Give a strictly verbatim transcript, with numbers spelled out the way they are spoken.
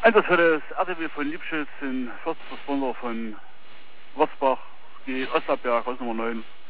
Einsatz für das R T W von Liebschiss in Fürstversponder von Würzbach, die Ostabberg, Haus Nummer neun.